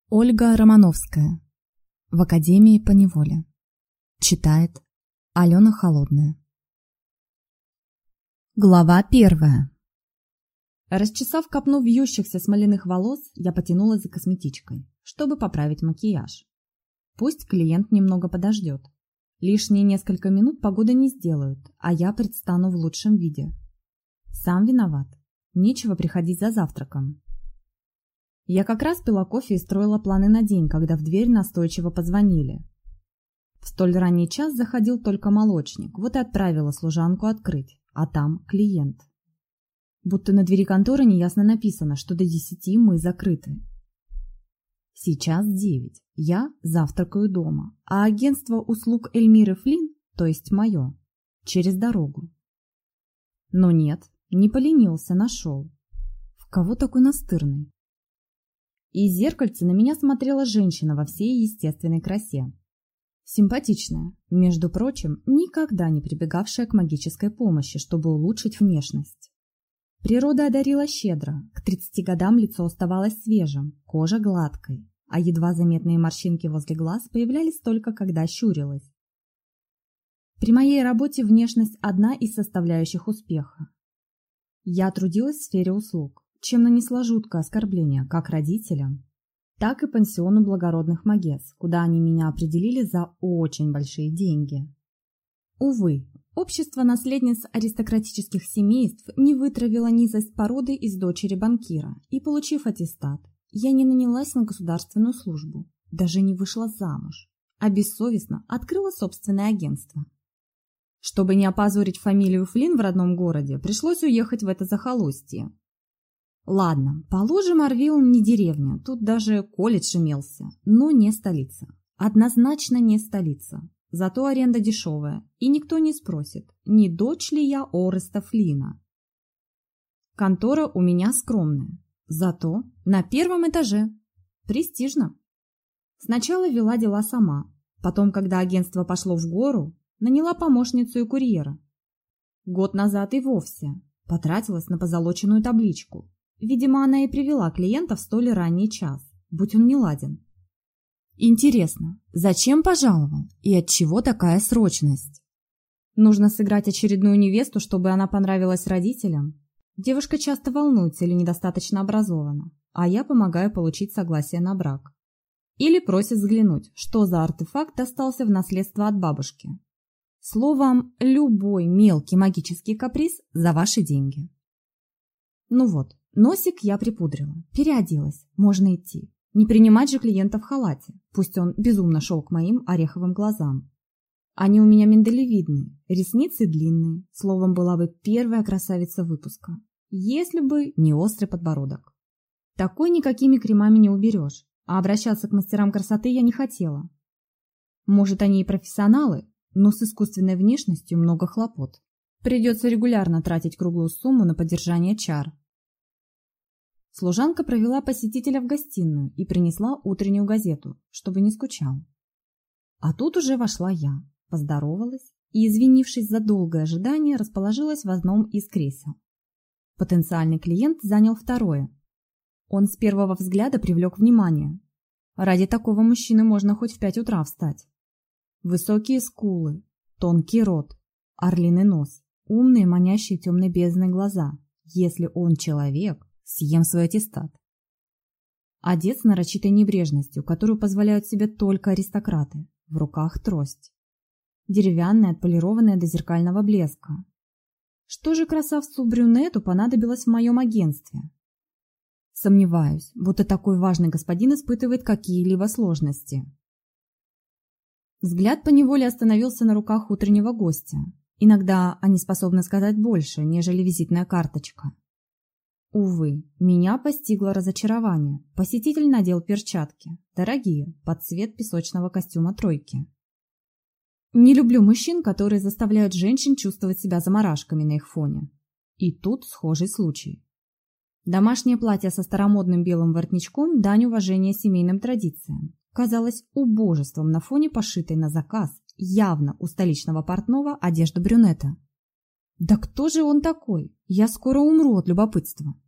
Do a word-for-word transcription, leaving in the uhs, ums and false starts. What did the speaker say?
Ольга Романовская. В академии поневоле. Читает Алена Холодная. Глава первая. Расчесав копну вьющихся смоляных волос, я потянулась за косметичкой, чтобы поправить макияж. Пусть клиент немного подождет. Лишние несколько минут погоды не сделают, а я предстану в лучшем виде. Сам виноват. Нечего приходить за завтраком. Я как раз пила кофе и строила планы на день, когда в дверь настойчиво позвонили. В столь ранний час заходил только молочник, вот и отправила служанку открыть, а там клиент. Будто на двери конторы неясно написано, что до десяти мы закрыты. Сейчас девять, я завтракаю дома, а агентство услуг Эльмиры Флинн, то есть мое, через дорогу. Но нет, не поленился, нашел. В кого такой настырный? Из зеркальца на меня смотрела женщина во всей естественной красе. Симпатичная, между прочим, никогда не прибегавшая к магической помощи, чтобы улучшить внешность. Природа одарила щедро, к тридцати годам лицо оставалось свежим, кожа гладкой, а едва заметные морщинки возле глаз появлялись только когда щурилась. При моей работе внешность – одна из составляющих успеха. Я трудилась в сфере услуг, чем нанесла жуткое оскорбление как родителям, так и пансиону благородных магесс, куда они меня определили за очень большие деньги. Увы, общество наследниц аристократических семейств не вытравило низость породы из дочери банкира, и, получив аттестат, я не нанялась на государственную службу, даже не вышла замуж, а бессовестно открыла собственное агентство. Чтобы не опозорить фамилию Флинн в родном городе, пришлось уехать в это захолустье. Ладно, положим, Орвилл не деревня, тут даже колледж имелся, но не столица. Однозначно не столица, зато аренда дешевая, и никто не спросит, не дочь ли я Ореста Флинна. Контора у меня скромная, зато на первом этаже. Престижно. Сначала вела дела сама, потом, когда агентство пошло в гору, наняла помощницу и курьера. Год назад и вовсе потратилась на позолоченную табличку. Видимо, она и привела клиента в столь ранний час, будь он неладен. Интересно, зачем пожаловал и отчего такая срочность? Нужно сыграть очередную невесту, чтобы она понравилась родителям? Девушка часто волнуется или недостаточно образована, а я помогаю получить согласие на брак. Или просит взглянуть, что за артефакт достался в наследство от бабушки. Словом, любой мелкий магический каприз за ваши деньги. Ну вот. Носик я припудрила, переоделась, можно идти. Не принимать же клиента в халате, пусть он безумно шел к моим ореховым глазам. Они у меня миндалевидные, ресницы длинные, словом, была бы первая красавица выпуска, если бы не острый подбородок. Такой никакими кремами не уберешь, а обращаться к мастерам красоты я не хотела. Может, они и профессионалы, но с искусственной внешностью много хлопот. Придется регулярно тратить круглую сумму на поддержание чар. Служанка провела посетителя в гостиную и принесла утреннюю газету, чтобы не скучал. А тут уже вошла я, поздоровалась и, извинившись за долгое ожидание, расположилась в одном из кресел. Потенциальный клиент занял второе. Он с первого взгляда привлек внимание. Ради такого мужчины можно хоть в пять утра встать. Высокие скулы, тонкий рот, орлиный нос, умные манящие темной бездной глаза. Если он человек, съем свой аттестат. Одет с нарочитой небрежностью, которую позволяют себе только аристократы. В руках трость. Деревянная, отполированная до зеркального блеска. Что же красавцу-брюнету понадобилось в моем агентстве? Сомневаюсь, будто такой важный господин испытывает какие-либо сложности. Взгляд поневоле остановился на руках утреннего гостя. Иногда они способны сказать больше, нежели визитная карточка. Увы, меня постигло разочарование. Посетитель надел перчатки, дорогие, под цвет песочного костюма тройки. Не люблю мужчин, которые заставляют женщин чувствовать себя заморашками на их фоне. И тут схожий случай. Домашнее платье со старомодным белым воротничком – дань уважения семейным традициям. Казалось убожеством на фоне пошитой на заказ, явно у столичного портного, одежды брюнета. Да кто же он такой? Я скоро умру от любопытства.